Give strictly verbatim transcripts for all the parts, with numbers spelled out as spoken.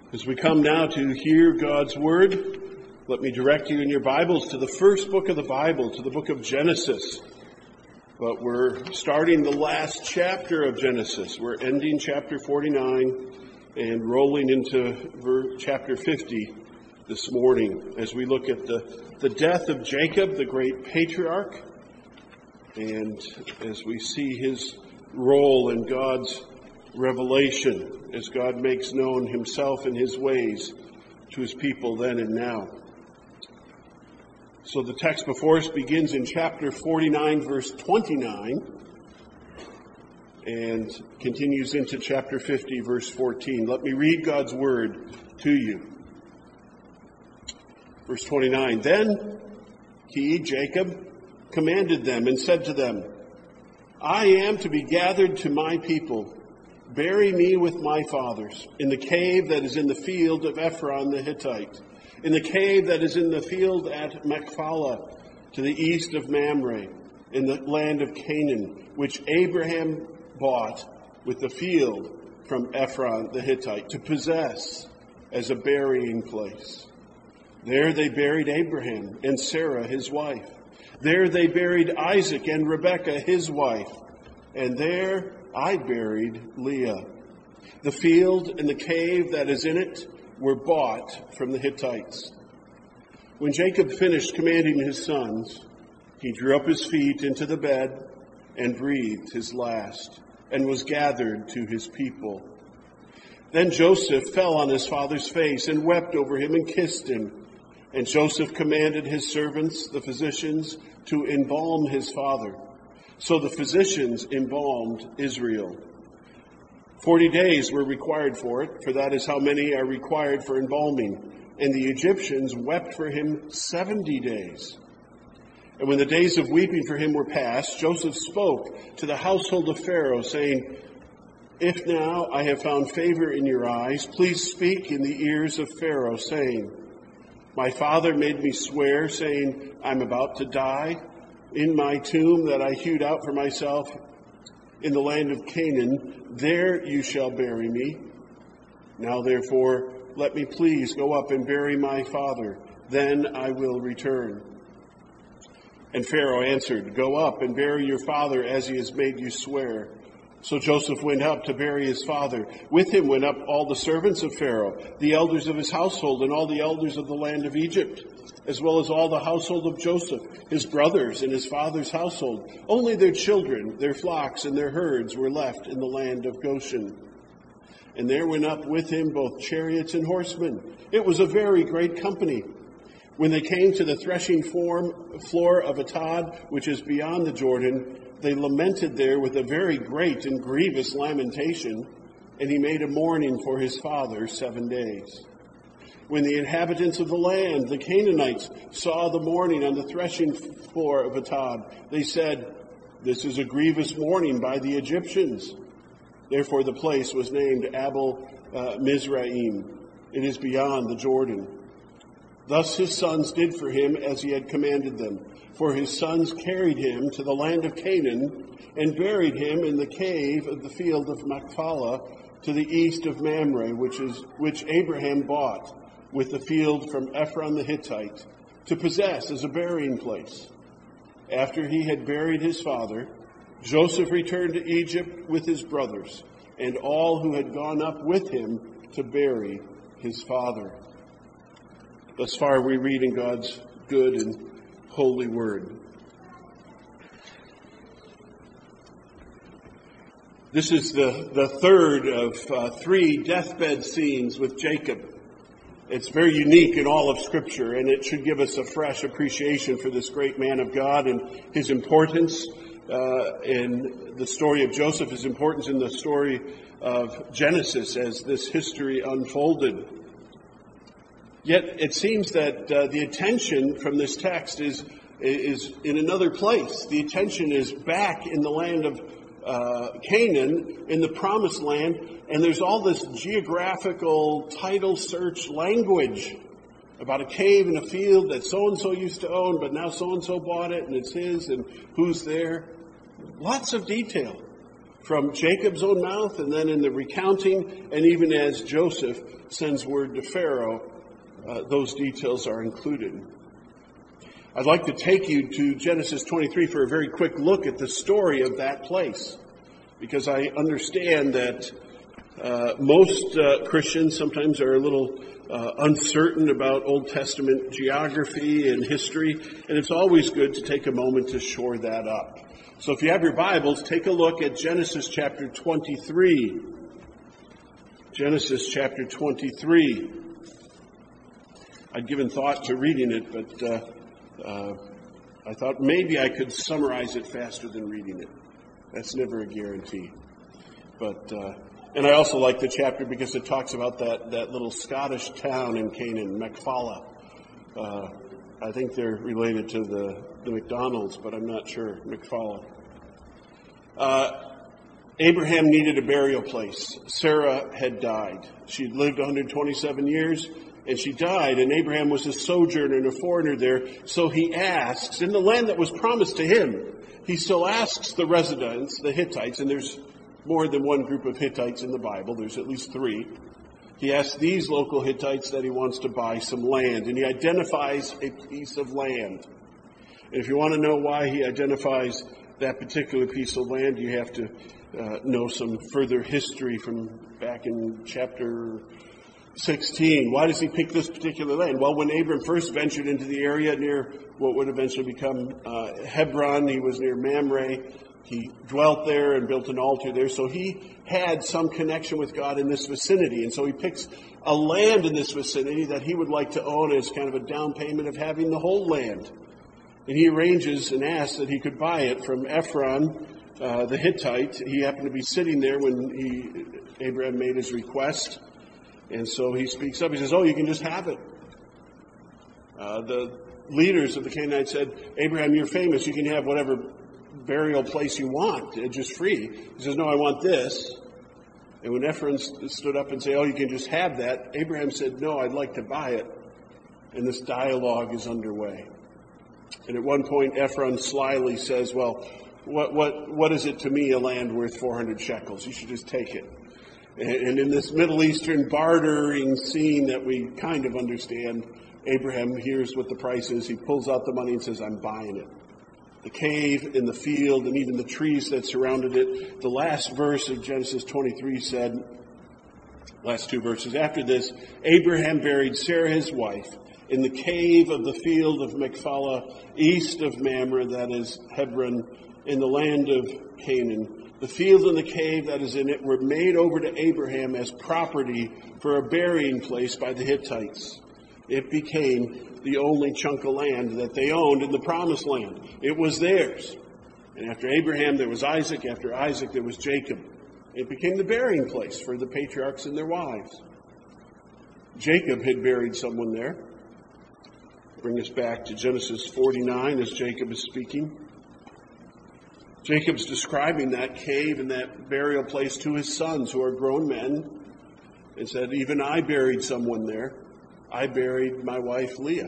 As we come now to hear God's Word, let me direct you in your Bibles to the first book of the Bible, to the book of Genesis. But we're starting the last chapter of Genesis. We're ending chapter forty-nine and rolling into chapter fifty this morning as we look at the, the death of Jacob, the great patriarch, and as we see his role in God's revelation as God makes known himself and his ways to his people then and now. So the text before us begins in chapter forty-nine, verse twenty-nine, and continues into chapter fifty, verse fourteen. Let me read God's word to you. Verse twenty-nine, Then he, Jacob, commanded them and said to them, I am to be gathered to my people. Bury me with my fathers in the cave that is in the field of Ephron the Hittite, in the cave that is in the field at Machpelah, to the east of Mamre, in the land of Canaan, which Abraham bought with the field from Ephron the Hittite, to possess as a burying place. There they buried Abraham and Sarah his wife. There they buried Isaac and Rebekah his wife. And there I buried Leah. The field and the cave that is in it were bought from the Hittites. When Jacob finished commanding his sons, he drew up his feet into the bed and breathed his last, and was gathered to his people. Then Joseph fell on his father's face and wept over him and kissed him. And Joseph commanded his servants, the physicians, to embalm his father. So the physicians embalmed Israel. Forty days were required for it, for that is how many are required for embalming. And the Egyptians wept for him seventy days. And when the days of weeping for him were past, Joseph spoke to the household of Pharaoh, saying, If now I have found favor in your eyes, please speak in the ears of Pharaoh, saying, My father made me swear, saying, I'm about to die. In my tomb that I hewed out for myself in the land of Canaan, there you shall bury me. Now therefore, let me please go up and bury my father, then I will return. And Pharaoh answered, Go up and bury your father as he has made you swear. So Joseph went up to bury his father. With him went up all the servants of Pharaoh, the elders of his household, and all the elders of the land of Egypt, as well as all the household of Joseph, his brothers and his father's household. Only their children, their flocks, and their herds were left in the land of Goshen. And there went up with him both chariots and horsemen. It was a very great company. When they came to the threshing form, floor of Atad, which is beyond the Jordan, they lamented there with a very great and grievous lamentation, and he made a mourning for his father seven days. When the inhabitants of the land, the Canaanites, saw the mourning on the threshing floor of Atad, they said, This is a grievous mourning by the Egyptians. Therefore the place was named Abel uh, Mizraim. It is beyond the Jordan. Thus his sons did for him as he had commanded them. For his sons carried him to the land of Canaan and buried him in the cave of the field of Machpelah to the east of Mamre, which is which Abraham bought with the field from Ephron the Hittite to possess as a burying place. After he had buried his father, Joseph returned to Egypt with his brothers and all who had gone up with him to bury his father. Thus far we read in God's good and holy word. This is the, the third of uh, three deathbed scenes with Jacob. It's very unique in all of Scripture, and it should give us a fresh appreciation for this great man of God and his importance uh, in the story of Joseph, his importance in the story of Genesis as this history unfolded. Yet it seems that uh, the attention from this text is is in another place. The attention is back in the land of uh, Canaan, in the promised land, and there's all this geographical title search language about a cave in a field that so-and-so used to own, but now so-and-so bought it and it's his, and who's there. Lots of detail from Jacob's own mouth, and then in the recounting, and even as Joseph sends word to Pharaoh, uh, those details are included. I'd like to take you to Genesis twenty-three for a very quick look at the story of that place, because I understand that uh, most uh, Christians sometimes are a little uh, uncertain about Old Testament geography and history, and it's always good to take a moment to shore that up. So if you have your Bibles, take a look at Genesis chapter twenty-three. Genesis chapter twenty-three. I'd given thought to reading it, but uh, uh, I thought maybe I could summarize it faster than reading it. That's never a guarantee. But uh, and I also like the chapter because it talks about that, that little Scottish town in Canaan, Machpelah. Uh, I think they're related to the, the McDonald's, but I'm not sure. Machpelah. Uh, Abraham needed a burial place. Sarah had died. She'd lived one hundred twenty-seven years, and she died, and Abraham was a sojourner and a foreigner there. So he asks, in the land that was promised to him, he still asks the residents, the Hittites, and there's more than one group of Hittites in the Bible. There's at least three. He asks these local Hittites that he wants to buy some land, and he identifies a piece of land. And if you want to know why he identifies that particular piece of land, you have to uh, know some further history from back in chapter sixteen. Why does he pick this particular land? Well, when Abram first ventured into the area near what would eventually become uh, Hebron, he was near Mamre. He dwelt there and built an altar there. So he had some connection with God in this vicinity. And so he picks a land in this vicinity that he would like to own as kind of a down payment of having the whole land. And he arranges and asks that he could buy it from Ephron, uh, the Hittite. He happened to be sitting there when he, Abraham made his request. And so he speaks up. He says, oh, you can just have it. Uh, the leaders of the Canaanites said, Abraham, you're famous. You can have whatever burial place you want, just free. He says, no, I want this. And when Ephron stood up and said, oh, you can just have that, Abraham said, no, I'd like to buy it. And this dialogue is underway. And at one point, Ephron slyly says, well, what what what is it to me, a land worth four hundred shekels? You should just take it. And, and in this Middle Eastern bartering scene that we kind of understand, Abraham hears what the price is. He pulls out the money and says, I'm buying it. The cave and the field and even the trees that surrounded it. The last verse of Genesis twenty-three said, last two verses, after this, Abraham buried Sarah his wife in the cave of the field of Machpelah, east of Mamre, that is Hebron, in the land of Canaan. The field and the cave that is in it were made over to Abraham as property for a burying place by the Hittites. It became the only chunk of land that they owned in the promised land. It was theirs. And after Abraham, there was Isaac. After Isaac, there was Jacob. It became the burying place for the patriarchs and their wives. Jacob had buried someone there. Bring us back to Genesis forty-nine as Jacob is speaking. Jacob's describing that cave and that burial place to his sons, who are grown men, and said, even I buried someone there. I buried my wife Leah.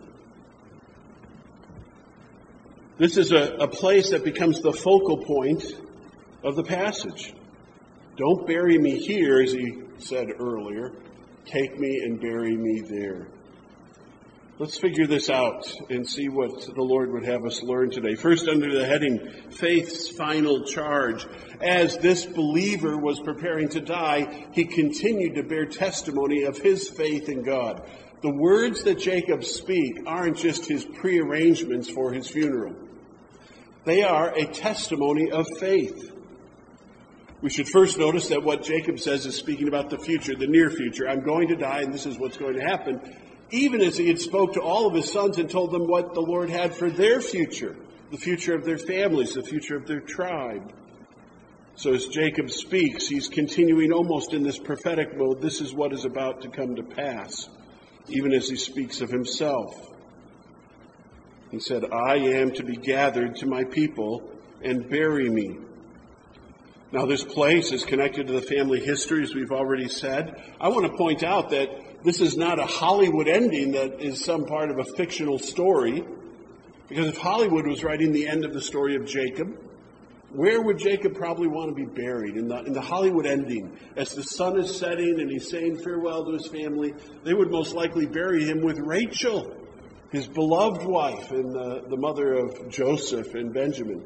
This is a, a place that becomes the focal point of the passage. Don't bury me here, as he said earlier. Take me and bury me there. Let's figure this out and see what the Lord would have us learn today. First, under the heading, Faith's Final Charge. As this believer was preparing to die, he continued to bear testimony of his faith in God. The words that Jacob speaks aren't just his prearrangements for his funeral. They are a testimony of faith. We should first notice that what Jacob says is speaking about the future, the near future. I'm going to die, and this is what's going to happen. Even as he had spoke to all of his sons and told them what the Lord had for their future, the future of their families, the future of their tribe. So as Jacob speaks, he's continuing almost in this prophetic mode. This is what is about to come to pass, even as he speaks of himself. He said, I am to be gathered to my people and bury me. Now, this place is connected to the family history, as we've already said. I want to point out that this is not a Hollywood ending that is some part of a fictional story. Because if Hollywood was writing the end of the story of Jacob, Where would Jacob probably want to be buried? In the, in the Hollywood ending, as the sun is setting and he's saying farewell to his family, they would most likely bury him with Rachel, his beloved wife and the, the mother of Joseph and Benjamin.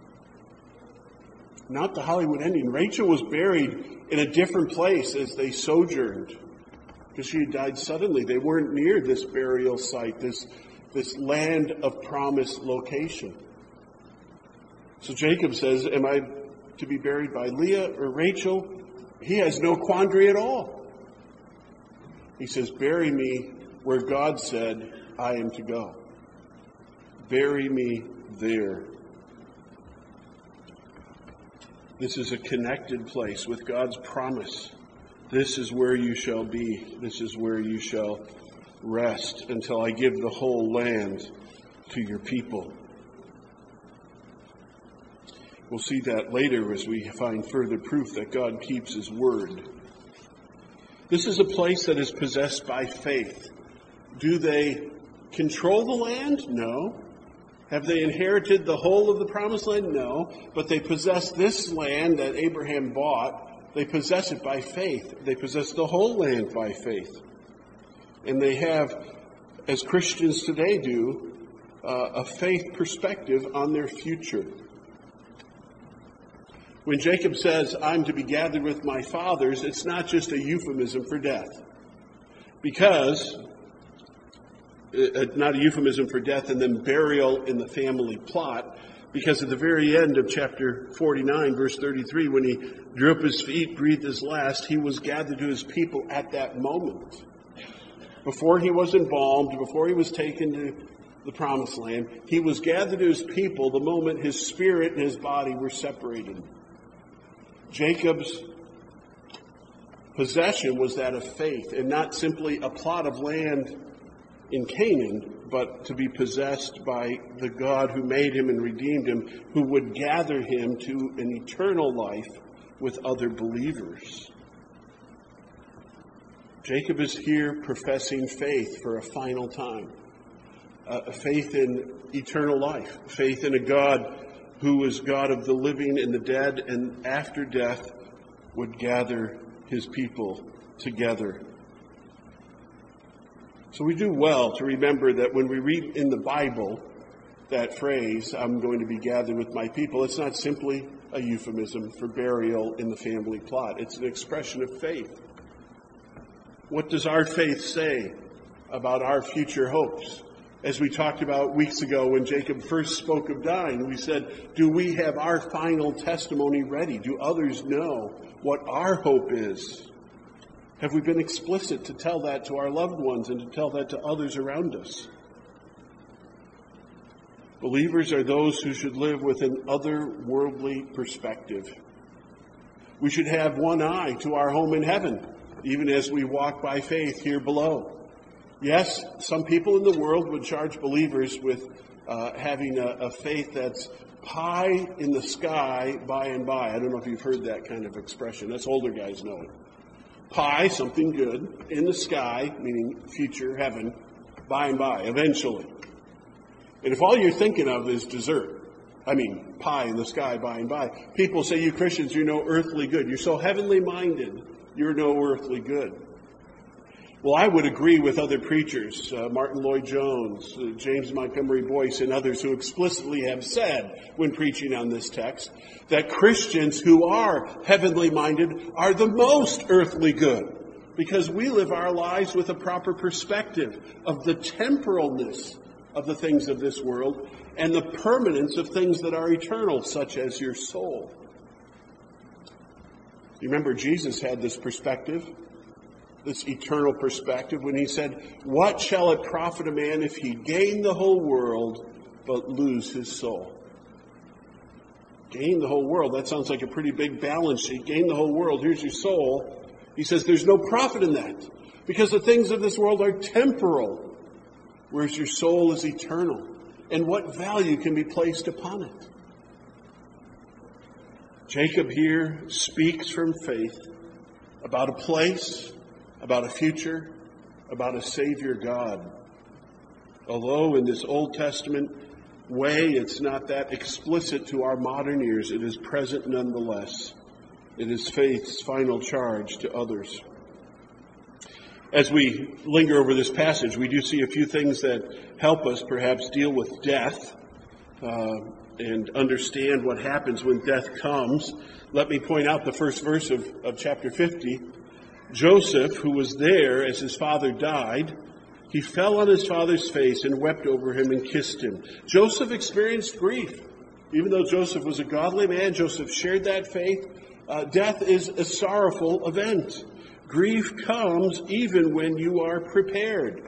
Not the Hollywood ending. Rachel was buried in a different place as they sojourned, because she had died suddenly. They weren't near this burial site, this, this land of promise location. So Jacob says, am I to be buried by Leah or Rachel? He has no quandary at all. He says, bury me where God said I am to go. Bury me there. This is a connected place with God's promise. This is where you shall be. This is where you shall rest until I give the whole land to your people. We'll see that later as we find further proof that God keeps his word. This is a place that is possessed by faith. Do they control the land? No. Have they inherited the whole of the promised land? No. But they possess this land that Abraham bought. They possess it by faith. They possess the whole land by faith. And they have, as Christians today do, uh, a faith perspective on their future. When Jacob says, I'm to be gathered with my fathers, it's not just a euphemism for death. Because, uh, not a euphemism for death and then burial in the family plot, because at the very end of chapter forty-nine, verse thirty-three, when he drew up his feet, breathed his last, he was gathered to his people at that moment. Before he was embalmed, before he was taken to the promised land, he was gathered to his people the moment his spirit and his body were separated. Jacob's possession was that of faith, and not simply a plot of land in Canaan, but to be possessed by the God who made him and redeemed him, who would gather him to an eternal life with other believers. Jacob is here professing faith for a final time. Uh, faith in eternal life. Faith in a God who is God of the living and the dead, and after death would gather his people together. So we do well to remember that when we read in the Bible that phrase, I'm going to be gathered with my people, it's not simply a euphemism for burial in the family plot. It's an expression of faith. What does our faith say about our future hopes? As we talked about weeks ago when Jacob first spoke of dying, we said, do we have our final testimony ready? Do others know what our hope is? Have we been explicit to tell that to our loved ones and to tell that to others around us? Believers are those who should live with an otherworldly perspective. We should have one eye to our home in heaven, even as we walk by faith here below. Yes, some people in the world would charge believers with uh, having a, a faith that's pie in the sky by and by. I don't know if you've heard that kind of expression. Us older guys know it. Pie, something good, in the sky, meaning future, heaven, by and by, eventually. And if all you're thinking of is dessert, I mean, pie in the sky, by and by, people say, you Christians, you're no earthly good. You're so heavenly minded, you're no earthly good. Well, I would agree with other preachers, uh, Martin Lloyd-Jones, uh, James Montgomery Boyce, and others who explicitly have said, when preaching on this text, that Christians who are heavenly minded are the most earthly good, because we live our lives with a proper perspective of the temporalness of the things of this world and the permanence of things that are eternal, such as your soul. You remember Jesus had this perspective, this eternal perspective, when he said, what shall it profit a man if he gain the whole world but lose his soul? Gain the whole world. That sounds like a pretty big balance sheet. Gain the whole world. Here's your soul. He says there's no profit in that, because the things of this world are temporal, whereas your soul is eternal. And what value can be placed upon it? Jacob here speaks from faith about a place, about a future, about a Savior God. Although in this Old Testament way. It's not that explicit to our modern ears. It is present nonetheless. It is faith's final charge to others. As we linger over this passage, we do see a few things that help us perhaps deal with death uh, and understand what happens when death comes. Let me point out the first verse of, of chapter fifty. Joseph, who was there as his father died, he fell on his father's face and wept over him and kissed him. Joseph experienced grief. Even though Joseph was a godly man, Joseph shared that faith. Uh, death is a sorrowful event. Grief comes even when you are prepared.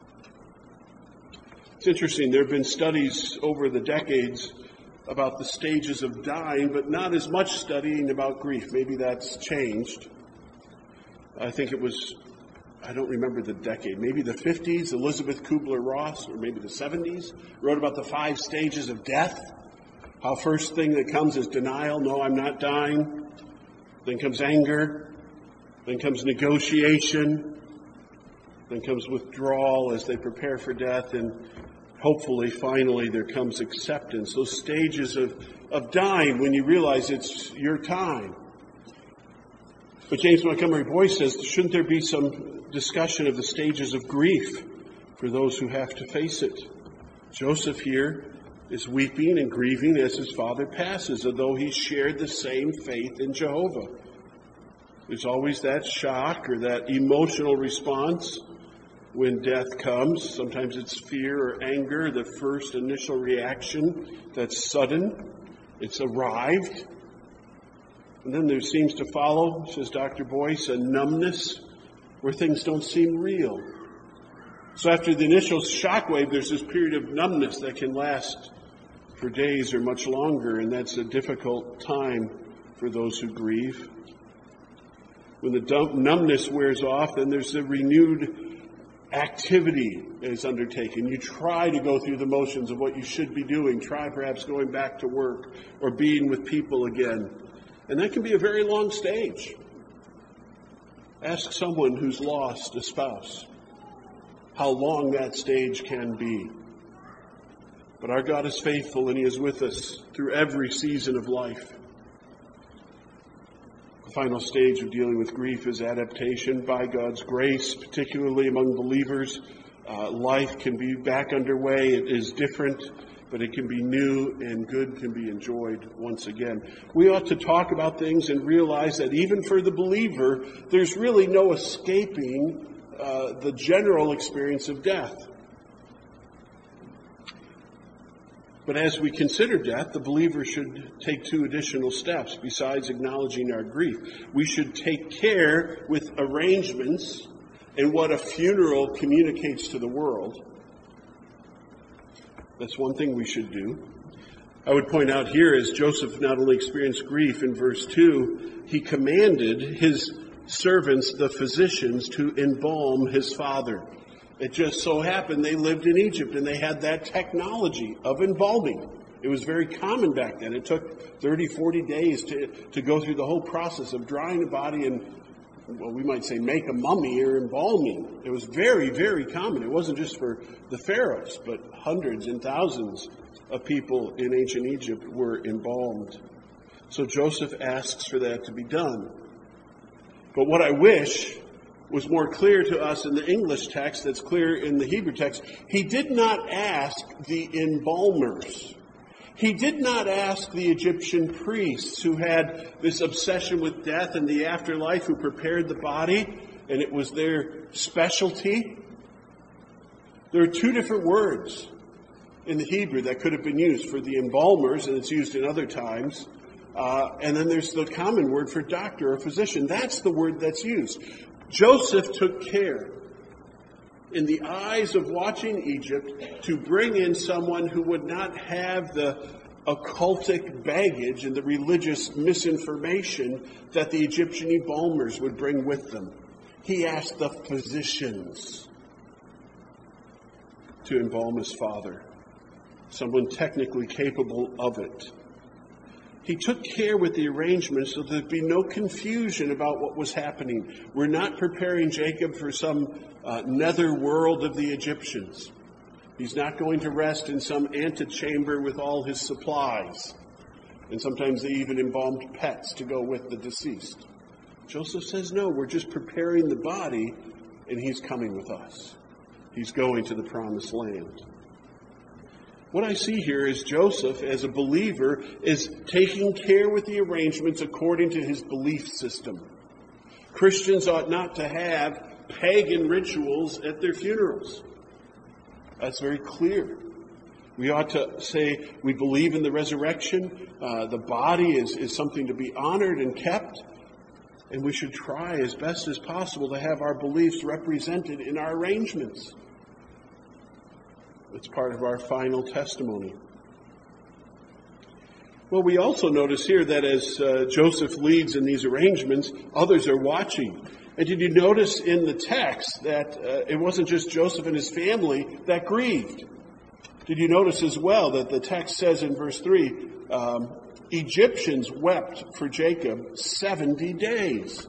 It's interesting. There have been studies over the decades about the stages of dying, but not as much studying about grief. Maybe that's changed. I think it was, I don't remember the decade, maybe the fifties, Elizabeth Kubler-Ross, or maybe the seventies, wrote about the five stages of death. How first thing that comes is denial. No, I'm not dying. Then comes anger. Then comes negotiation. Then comes withdrawal as they prepare for death. And hopefully, finally, there comes acceptance. Those stages of, of dying when you realize it's your time. But James Montgomery Boyce says, shouldn't there be some discussion of the stages of grief for those who have to face it? Joseph here is weeping and grieving as his father passes, although he shared the same faith in Jehovah. There's always that shock or that emotional response when death comes. Sometimes it's fear or anger, the first initial reaction that's sudden. It's arrived. And then there seems to follow, says Doctor Boyce, a numbness where things don't seem real. So after the initial shockwave, there's this period of numbness that can last for days or much longer, and that's a difficult time for those who grieve. When the dumb, numbness wears off, then there's a renewed activity that is undertaken. You try to go through the motions of what you should be doing. Try perhaps going back to work or being with people again. And that can be a very long stage. Ask someone who's lost a spouse how long that stage can be. But our God is faithful, and He is with us through every season of life. The final stage of dealing with grief is adaptation by God's grace, particularly among believers. Uh, life can be back underway. It is different, but it can be new, and good can be enjoyed once again. We ought to talk about things and realize that even for the believer, there's really no escaping uh, the general experience of death. But as we consider death, the believer should take two additional steps besides acknowledging our grief. We should take care with arrangements and what a funeral communicates to the world. That's one thing we should do. I would point out here, as Joseph not only experienced grief in verse two, he commanded his servants, the physicians, to embalm his father. It just so happened they lived in Egypt and they had that technology of embalming. It was very common back then. It took thirty, forty days to, to go through the whole process of drying a body and, well, we might say make a mummy or embalming. It was very, very common. It wasn't just for the pharaohs, but hundreds and thousands of people in ancient Egypt were embalmed. So Joseph asks for that to be done. But what I wish was more clear to us in the English text, that's clear in the Hebrew text, he did not ask the embalmers. He did not ask the Egyptian priests who had this obsession with death and the afterlife, who prepared the body, and it was their specialty. There are two different words in the Hebrew that could have been used for the embalmers, and it's used in other times. Uh, and then there's the common word for doctor or physician. That's the word that's used. Joseph took care, in the eyes of watching Egypt, to bring in someone who would not have the occultic baggage and the religious misinformation that the Egyptian embalmers would bring with them. He asked the physicians to embalm his father, someone technically capable of it. He took care with the arrangements so there'd be no confusion about what was happening. We're not preparing Jacob for some uh, nether world of the Egyptians. He's not going to rest in some antechamber with all his supplies. And sometimes they even embalmed pets to go with the deceased. Joseph says, no, we're just preparing the body, and he's coming with us. He's going to the promised land. What I see here is Joseph, as a believer, is taking care with the arrangements according to his belief system. Christians ought not to have pagan rituals at their funerals. That's very clear. We ought to say we believe in the resurrection. Uh, the body is, is something to be honored and kept. And we should try as best as possible to have our beliefs represented in our arrangements. It's part of our final testimony. Well, we also notice here that as uh, Joseph leads in these arrangements, others are watching. And did you notice in the text that uh, it wasn't just Joseph and his family that grieved? Did you notice as well that the text says in verse three, um, Egyptians wept for Jacob seventy days.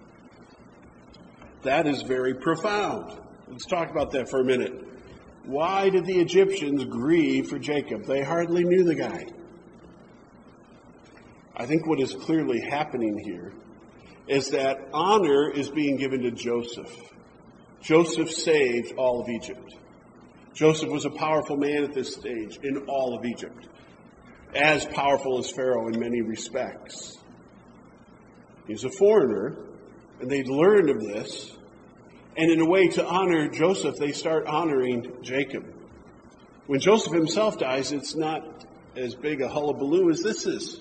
That is very profound. Let's talk about that for a minute. Why did the Egyptians grieve for Jacob? They hardly knew the guy. I think what is clearly happening here is that honor is being given to Joseph. Joseph saved all of Egypt. Joseph was a powerful man at this stage in all of Egypt. As powerful as Pharaoh in many respects. He's a foreigner, and they learned of this. And in a way to honor Joseph, they start honoring Jacob. When Joseph himself dies, it's not as big a hullabaloo as this is.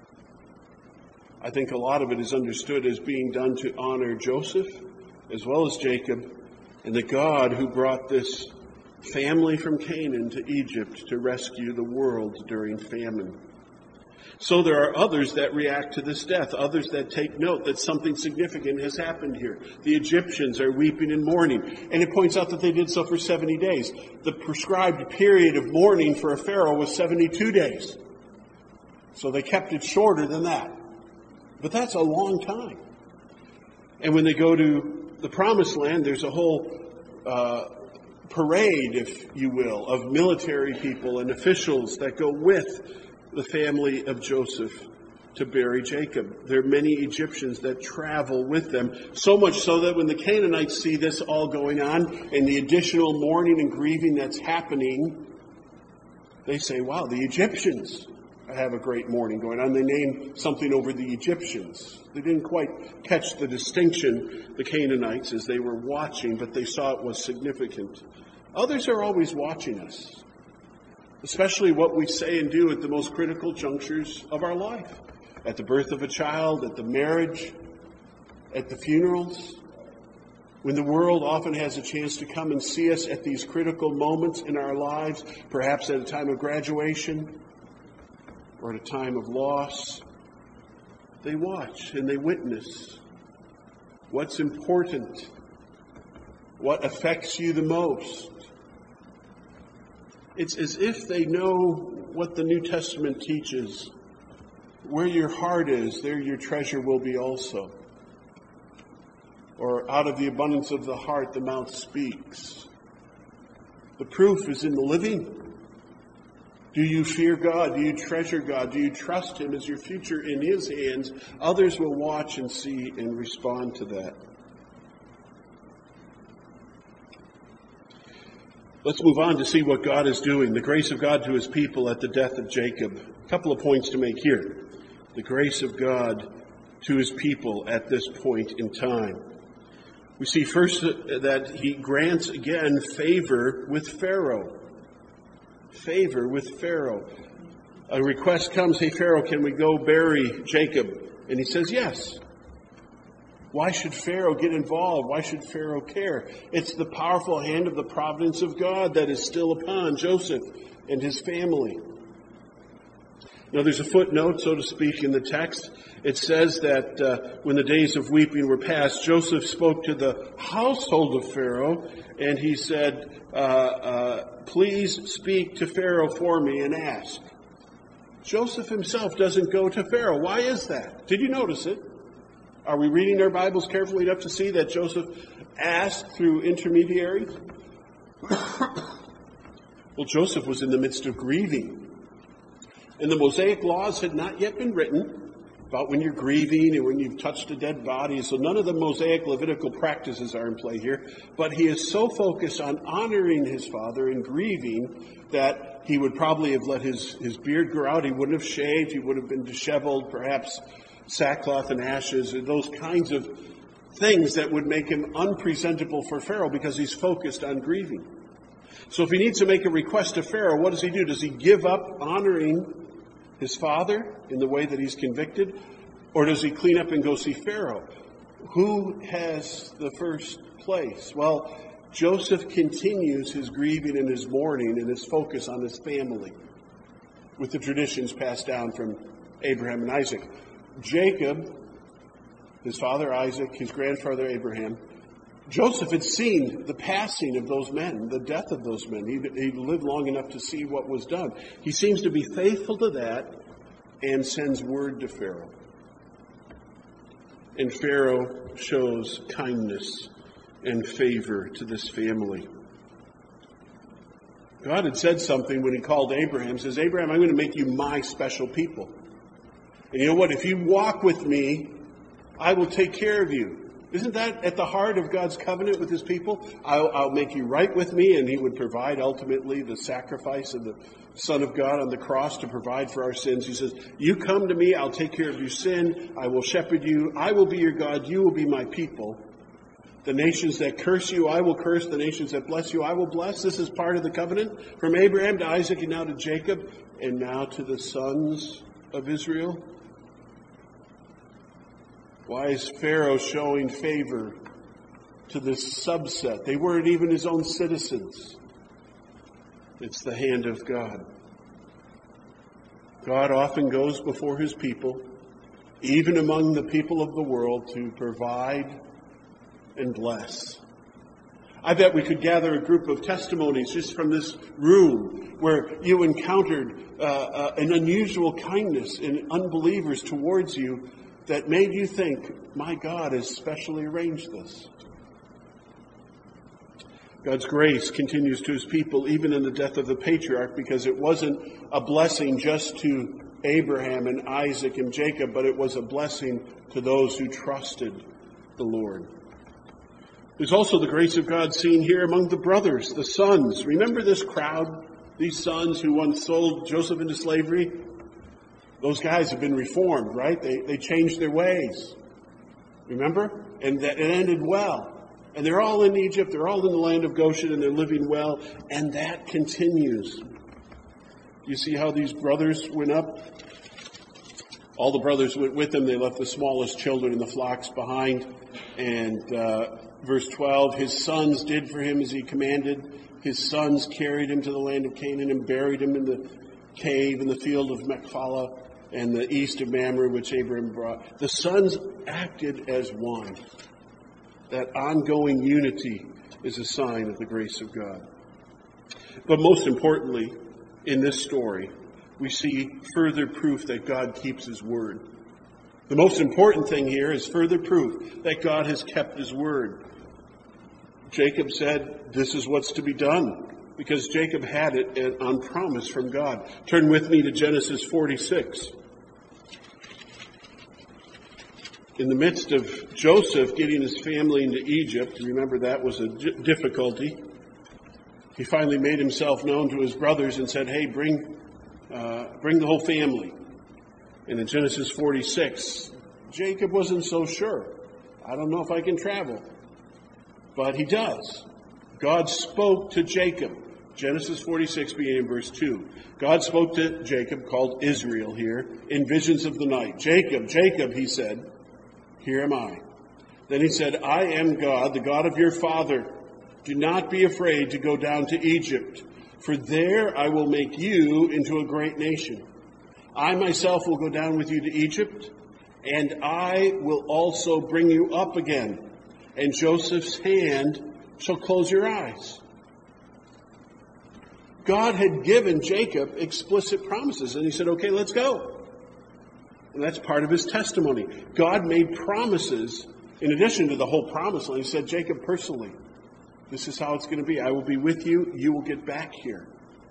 I think a lot of it is understood as being done to honor Joseph as well as Jacob and the God who brought this family from Canaan to Egypt to rescue the world during famine. So there are others that react to this death, others that take note that something significant has happened here. The Egyptians are weeping and mourning, and it points out that they did so for seventy days. The prescribed period of mourning for a pharaoh was seventy-two days. So they kept it shorter than that. But that's a long time. And when they go to the promised land, there's a whole uh, parade, if you will, of military people and officials that go with the family of Joseph to bury Jacob. There are many Egyptians that travel with them, so much so that when the Canaanites see this all going on and the additional mourning and grieving that's happening, they say, wow, the Egyptians have a great mourning going on. They name something over the Egyptians. They didn't quite catch the distinction, the Canaanites, as they were watching, but they saw it was significant. Others are always watching us, especially what we say and do at the most critical junctures of our life. At the birth of a child, at the marriage, at the funerals. When the world often has a chance to come and see us at these critical moments in our lives, perhaps at a time of graduation or at a time of loss, they watch and they witness what's important, what affects you the most. It's as if they know what the New Testament teaches. Where your heart is, there your treasure will be also. Or out of the abundance of the heart, the mouth speaks. The proof is in the living. Do you fear God? Do you treasure God? Do you trust Him as your future in His hands? Others will watch and see and respond to that. Let's move on to see what God is doing. The grace of God to His people at the death of Jacob. A couple of points to make here. The grace of God to His people at this point in time. We see first that He grants again favor with Pharaoh. Favor with Pharaoh. A request comes, hey Pharaoh, can we go bury Jacob? And he says yes. Why should Pharaoh get involved? Why should Pharaoh care? It's the powerful hand of the providence of God that is still upon Joseph and his family. Now there's a footnote, so to speak, in the text. It says that uh, when the days of weeping were past, Joseph spoke to the household of Pharaoh, and he said, uh, uh, please speak to Pharaoh for me and ask. Joseph himself doesn't go to Pharaoh. Why is that? Did you notice it? Are we reading our Bibles carefully enough to see that Joseph asked through intermediaries? Well, Joseph was in the midst of grieving. And the Mosaic laws had not yet been written about when you're grieving and when you've touched a dead body. So none of the Mosaic Levitical practices are in play here. But he is so focused on honoring his father and grieving that he would probably have let his, his beard grow out. He wouldn't have shaved. He would have been disheveled, perhaps sackcloth and ashes, and those kinds of things that would make him unpresentable for Pharaoh because he's focused on grieving. So if he needs to make a request to Pharaoh, what does he do? Does he give up honoring his father in the way that he's convicted? Or does he clean up and go see Pharaoh? Who has the first place? Well, Joseph continues his grieving and his mourning and his focus on his family with the traditions passed down from Abraham and Isaac. Jacob, his father Isaac, his grandfather Abraham, Joseph had seen the passing of those men, the death of those men. He he lived long enough to see what was done. He seems to be faithful to that and sends word to Pharaoh. And Pharaoh shows kindness and favor to this family. God had said something when he called Abraham. He says, Abraham, I'm going to make you my special people. And you know what? If you walk with me, I will take care of you. Isn't that at the heart of God's covenant with his people? I'll, I'll make you right with me, and he would provide ultimately the sacrifice of the Son of God on the cross to provide for our sins. He says, you come to me, I'll take care of your sin, I will shepherd you, I will be your God, you will be my people. The nations that curse you, I will curse. The nations that bless you, I will bless. This is part of the covenant from Abraham to Isaac and now to Jacob and now to the sons of Israel. Why is Pharaoh showing favor to this subset? They weren't even his own citizens. It's the hand of God. God often goes before his people, even among the people of the world, to provide and bless. I bet we could gather a group of testimonies just from this room where you encountered uh, uh, an unusual kindness in unbelievers towards you that made you think, my God has specially arranged this. God's grace continues to his people even in the death of the patriarch, because it wasn't a blessing just to Abraham and Isaac and Jacob, but it was a blessing to those who trusted the Lord. There's also the grace of God seen here among the brothers, the sons. Remember this crowd, these sons who once sold Joseph into slavery? Those guys have been reformed, right? They they changed their ways. Remember? And that it ended well. And they're all in Egypt. They're all in the land of Goshen, and they're living well. And that continues. You see how these brothers went up? All the brothers went with them. They left the smallest children in the flocks behind. And uh, verse twelve, his sons did for him as he commanded. His sons carried him to the land of Canaan and buried him in the cave in the field of Machpelah and the east of Mamre, which Abraham brought. The sons acted as one. That ongoing unity is a sign of the grace of God. But most importantly, in this story, we see further proof that God keeps his word. The most important thing here is further proof that God has kept his word. Jacob said, this is what's to be done, because Jacob had it on promise from God. Turn with me to Genesis forty-six. In the midst of Joseph getting his family into Egypt, remember that was a difficulty, he finally made himself known to his brothers and said, hey, bring uh, bring the whole family. And in Genesis forty-six, Jacob wasn't so sure. I don't know if I can travel. But he does. God spoke to Jacob. Genesis forty-six, beginning in verse two. God spoke to Jacob, called Israel here, in visions of the night. Jacob, Jacob, he said, here am I. Then he said, I am God, the God of your father. Do not be afraid to go down to Egypt, for there I will make you into a great nation. I myself will go down with you to Egypt, and I will also bring you up again, and Joseph's hand shall close your eyes. God had given Jacob explicit promises, and he said, okay, let's go. And that's part of his testimony. God made promises in addition to the whole promise land. He said, Jacob, personally, this is how it's going to be. I will be with you. You will get back here.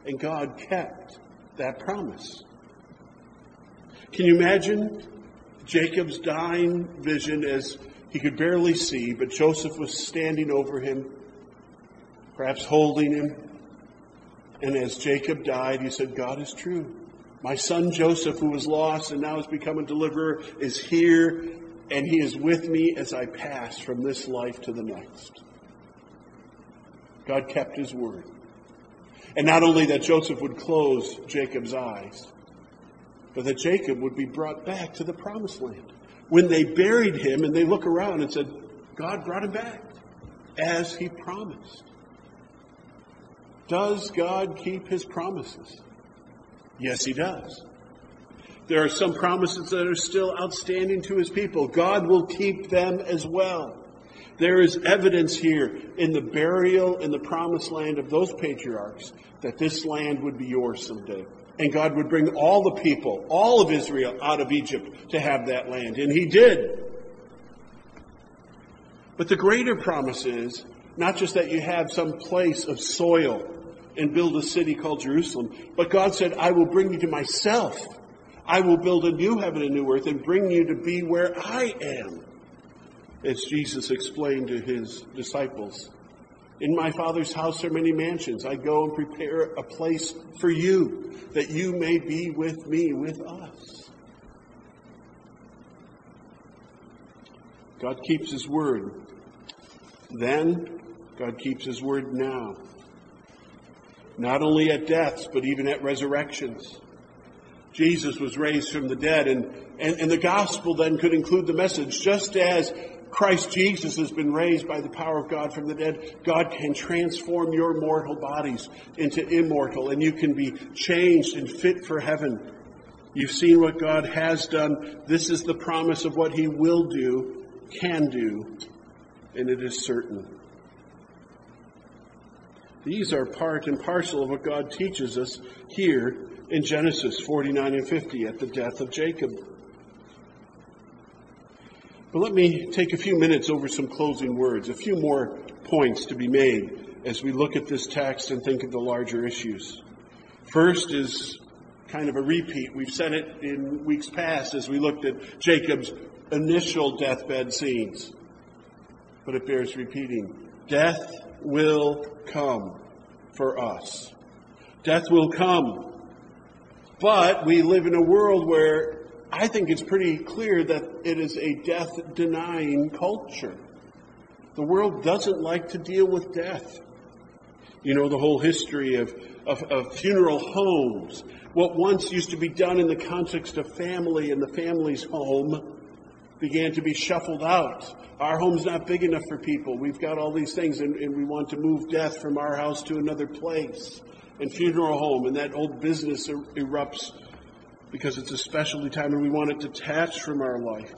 And God kept that promise. Can you imagine Jacob's dying vision as he could barely see, but Joseph was standing over him, perhaps holding him. And as Jacob died, he said, God is true. My son Joseph, who was lost and now has become a deliverer, is here, and he is with me as I pass from this life to the next. God kept his word. And not only that Joseph would close Jacob's eyes, but that Jacob would be brought back to the promised land. When they buried him and they look around and said, God brought him back as he promised. Does God keep his promises? Yes, he does. There are some promises that are still outstanding to his people. God will keep them as well. There is evidence here in the burial in the promised land of those patriarchs that this land would be yours someday. And God would bring all the people, all of Israel, out of Egypt to have that land. And he did. But the greater promise is not just that you have some place of soil and build a city called Jerusalem, but God said, I will bring you to myself. I will build a new heaven and new earth and bring you to be where I am. As Jesus explained to his disciples, in my Father's house are many mansions. I go and prepare a place for you, that you may be with me, with us. God keeps his word. Then, God keeps his word now. Not only at deaths, but even at resurrections. Jesus was raised from the dead, and, and, and the gospel then could include the message, just as Christ Jesus has been raised by the power of God from the dead, God can transform your mortal bodies into immortal, and you can be changed and fit for heaven. You've seen what God has done. This is the promise of what he will do, can do, and it is certain. These are part and parcel of what God teaches us here in Genesis forty-nine and fifty at the death of Jacob. But let me take a few minutes over some closing words, a few more points to be made as we look at this text and think of the larger issues. First is kind of a repeat. We've said it in weeks past as we looked at Jacob's initial deathbed scenes. But it bears repeating. Death will come for us. Death will come. But we live in a world where I think it's pretty clear that it is a death-denying culture. The world doesn't like to deal with death. You know, the whole history of, of, of funeral homes. What once used to be done in the context of family and the family's home began to be shuffled out. Our home's not big enough for people. We've got all these things, and, and we want to move death from our house to another place. And funeral home, and that old business er- erupts because it's a specialty time and we want it detached from our life.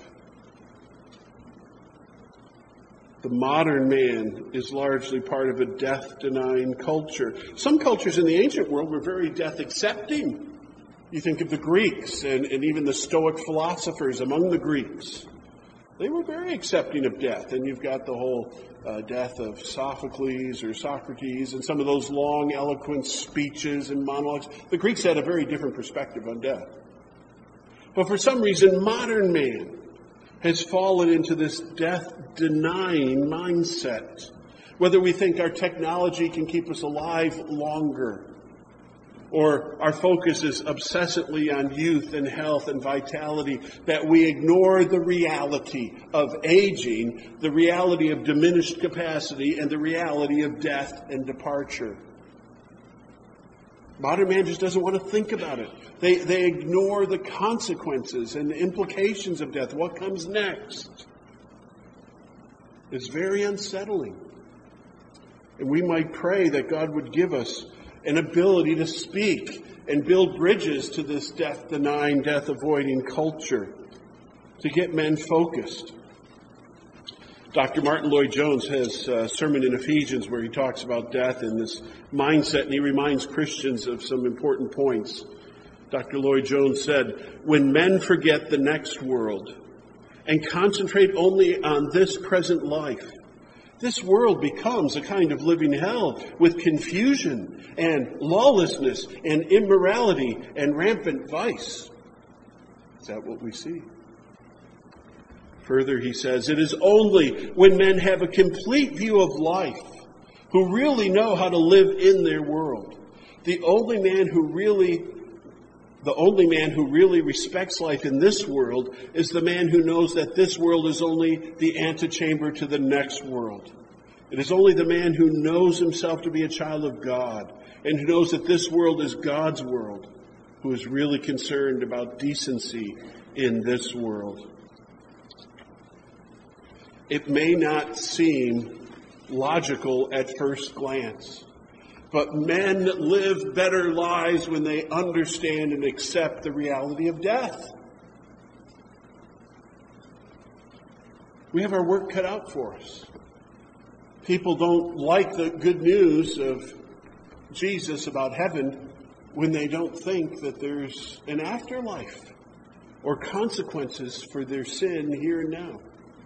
The modern man is largely part of a death-denying culture. Some cultures in the ancient world were very death-accepting. You think of the Greeks and, and even the Stoic philosophers among the Greeks. They were very accepting of death. And you've got the whole uh, death of Sophocles or Socrates and some of those long, eloquent speeches and monologues. The Greeks had a very different perspective on death. But for some reason, modern man has fallen into this death-denying mindset. Whether we think our technology can keep us alive longer, or our focus is obsessively on youth and health and vitality, that we ignore the reality of aging, the reality of diminished capacity, and the reality of death and departure. Modern man just doesn't want to think about it. They, they ignore the consequences and the implications of death. What comes next? It's very unsettling. And we might pray that God would give us an ability to speak and build bridges to this death-denying, death-avoiding culture to get men focused. Doctor Martin Lloyd-Jones has a sermon in Ephesians where he talks about death and this mindset, and he reminds Christians of some important points. Doctor Lloyd-Jones said, when men forget the next world and concentrate only on this present life, this world becomes a kind of living hell with confusion and lawlessness and immorality and rampant vice. Is that what we see? Further, he says, it is only when men have a complete view of life, who really know how to live in their world, the only man who really The only man who really respects life in this world is the man who knows that this world is only the antechamber to the next world. It is only the man who knows himself to be a child of God and who knows that this world is God's world who is really concerned about decency in this world. It may not seem logical at first glance, but men live better lives when they understand and accept the reality of death. We have our work cut out for us. People don't like the good news of Jesus about heaven when they don't think that there's an afterlife or consequences for their sin here and now.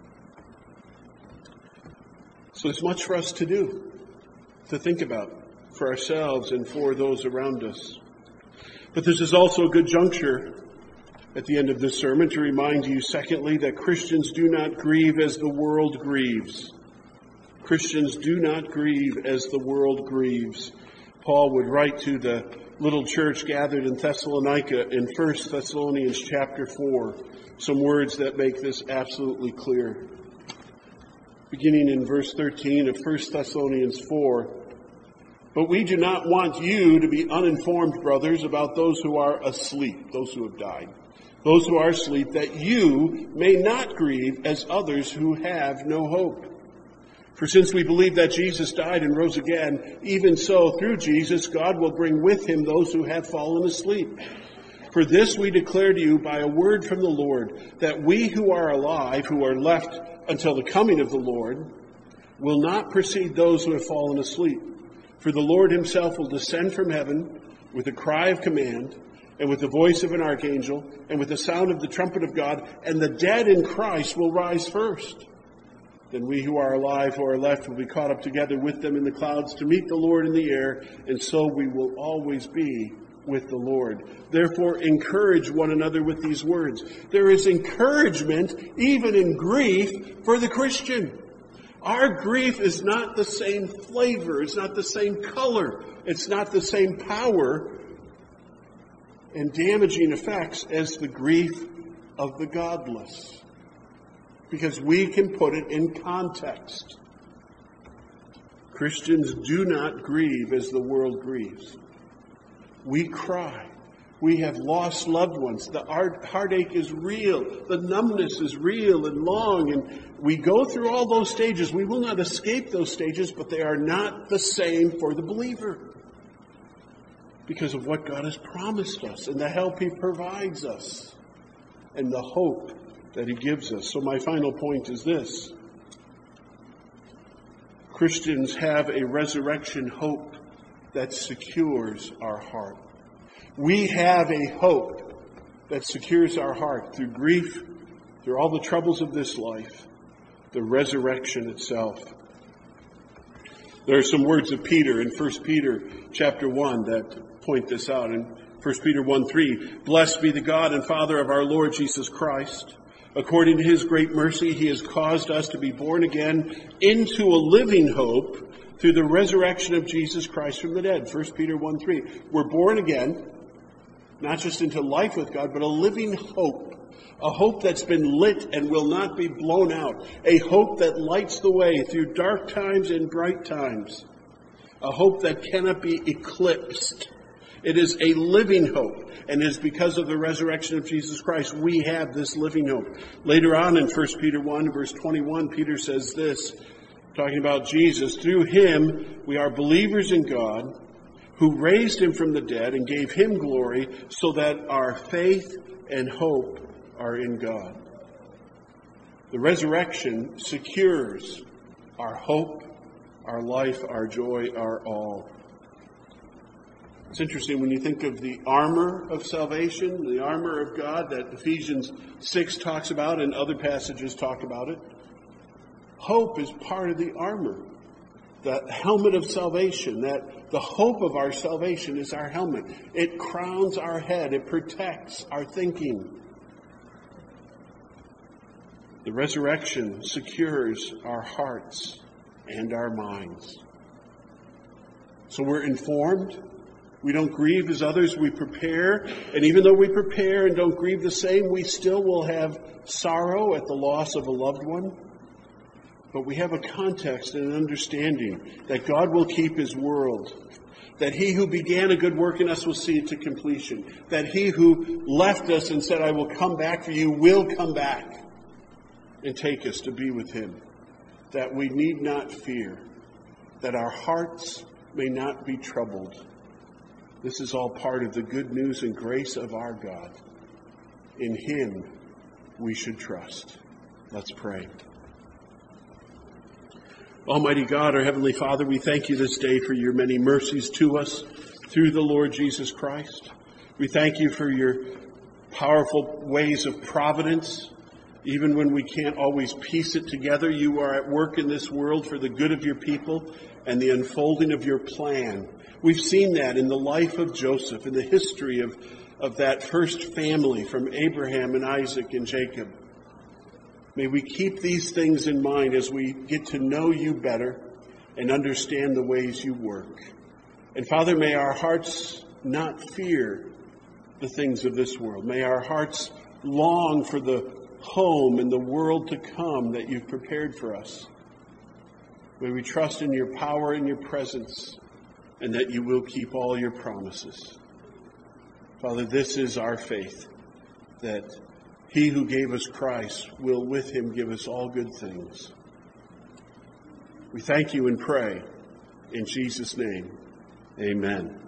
So there's much for us to do, to think about, for ourselves and for those around us. But this is also a good juncture at the end of this sermon to remind you, secondly, that Christians do not grieve as the world grieves. Christians do not grieve as the world grieves. Paul would write to the little church gathered in Thessalonica in First Thessalonians chapter four, some words that make this absolutely clear. Beginning in verse thirteen of First Thessalonians four, but we do not want you to be uninformed, brothers, about those who are asleep, those who have died, those who are asleep, that you may not grieve as others who have no hope. For since we believe that Jesus died and rose again, even so through Jesus God will bring with him those who have fallen asleep. For this we declare to you by a word from the Lord, that we who are alive, who are left until the coming of the Lord, will not precede those who have fallen asleep. For the Lord himself will descend from heaven with a cry of command, and with the voice of an archangel, and with the sound of the trumpet of God, and the dead in Christ will rise first. Then we who are alive, who are left, will be caught up together with them in the clouds to meet the Lord in the air, and so we will always be with the Lord. Therefore, encourage one another with these words. There is encouragement, even in grief, for the Christian. Our grief is not the same flavor, it's not the same color, it's not the same power and damaging effects as the grief of the godless. Because we can put it in context. Christians do not grieve as the world grieves. We cry. We have lost loved ones. The heartache is real. The numbness is real and long. And we go through all those stages. We will not escape those stages, but they are not the same for the believer. Because of what God has promised us and the help he provides us and the hope that he gives us. So my final point is this. Christians have a resurrection hope that secures our heart. We have a hope that secures our heart through grief, through all the troubles of this life, the resurrection itself. There are some words of Peter in First Peter chapter one that point this out. In First Peter one three, blessed be the God and Father of our Lord Jesus Christ. According to his great mercy, he has caused us to be born again into a living hope through the resurrection of Jesus Christ from the dead. First Peter one three. We're born again, not just into life with God, but a living hope. A hope that's been lit and will not be blown out. A hope that lights the way through dark times and bright times. A hope that cannot be eclipsed. It is a living hope. And it is because of the resurrection of Jesus Christ we have this living hope. Later on in First Peter one, verse twenty-one, Peter says this, talking about Jesus, through him we are believers in God, who raised him from the dead and gave him glory, so that our faith and hope are in God. The resurrection secures our hope, our life, our joy, our all. It's interesting when you think of the armor of salvation, the armor of God that Ephesians six talks about and other passages talk about it. Hope is part of the armor, the helmet of salvation, that the hope of our salvation is our helmet. It crowns our head. It protects our thinking. The resurrection secures our hearts and our minds. So we're informed. We don't grieve as others. We prepare. And even though we prepare and don't grieve the same, we still will have sorrow at the loss of a loved one. But we have a context and an understanding that God will keep his word, that he who began a good work in us will see it to completion, that he who left us and said, I will come back for you, will come back and take us to be with him, that we need not fear, that our hearts may not be troubled. This is all part of the good news and grace of our God. In him we should trust. Let's pray. Almighty God, our Heavenly Father, we thank you this day for your many mercies to us through the Lord Jesus Christ. We thank you for your powerful ways of providence. Even when we can't always piece it together, you are at work in this world for the good of your people and the unfolding of your plan. We've seen that in the life of Joseph, in the history of, of that first family from Abraham and Isaac and Jacob. May we keep these things in mind as we get to know you better and understand the ways you work. And Father, may our hearts not fear the things of this world. May our hearts long for the home and the world to come that you've prepared for us. May we trust in your power and your presence, and that you will keep all your promises. Father, this is our faith, that he who gave us Christ will with him give us all good things. We thank you and pray in Jesus' name. Amen.